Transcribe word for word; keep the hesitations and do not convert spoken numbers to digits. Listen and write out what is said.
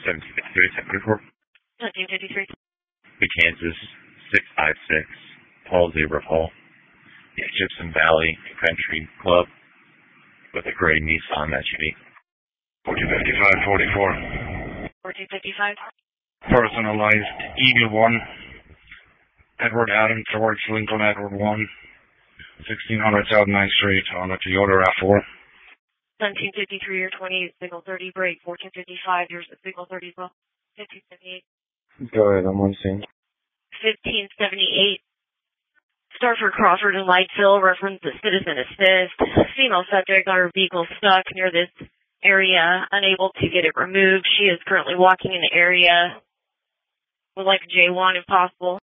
seventeen fifty-three, seventy-four. seventeen fifty-three. Kansas, six five six, Paul Zebra Paul. Yeah, Gypsum Valley Country Club with a gray Nissan S U V. fourteen fifty-five, forty-four. fourteen fifty-five. Personalized Eagle one. Edward Adam, George Lincoln, Edward one. sixteen hundred South ninth Street on a Toyota RAV four. seventeen fifty-three or twenty-eight, signal thirty, break. fourteen fifty-five, yours at signal thirty as well. fifteen seventy-eight. Go ahead, I'm on scene. fifteen seventy-eight. Starford, Crawford, and Lightville, reference the citizen assist. Female subject on her vehicle stuck near this area, unable to get it removed. She is currently walking in the area. Would like a J one if possible.